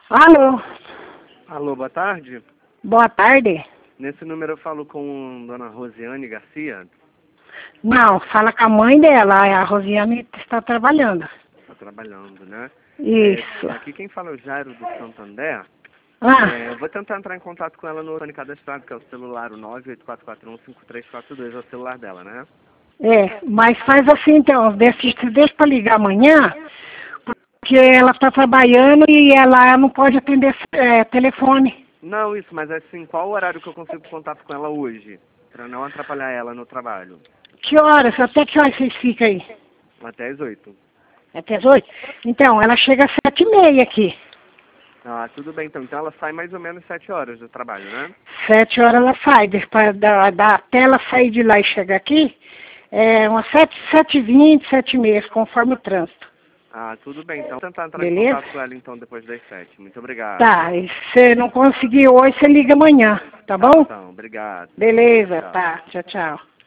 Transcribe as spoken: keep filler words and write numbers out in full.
Alô, Alô, boa tarde. boa tarde. Nesse número eu falo com dona Rosiane Garcia. Não, fala com a mãe dela, a Rosiane está trabalhando. Está trabalhando, né? Isso. É, aqui quem fala é o Jairo do Santander. Ah, É, eu vou tentar entrar em contato com ela no telefone cadastrado, que é o celular, o nove oito quatro quatro um cinco três quatro dois, é o celular dela, né? é, mas faz assim então, deixa, deixa para ligar amanhã, porque ela está trabalhando e ela não pode atender é, telefone. Não, isso, mas assim, qual o horário que eu consigo contato com ela hoje? Pra não atrapalhar ela no trabalho. Que horas? Até que horas vocês ficam aí? Até as oito. Até as oito? Então, ela chega às sete e meia aqui. Ah, tudo bem então. Então ela sai mais ou menos sete horas do trabalho, né? Sete horas ela sai, depois da, da, até ela sair de lá e chegar aqui, é umas sete, sete e vinte, sete e meia, conforme o trânsito. Ah, tudo bem. Então vou tentar entrar em Beleza? contato com ela então depois das sete. Muito obrigado. Tá, e se você não conseguir hoje, você liga amanhã, tá Tá, bom? então. Obrigado. Beleza, Tchau. tá, tchau, tchau.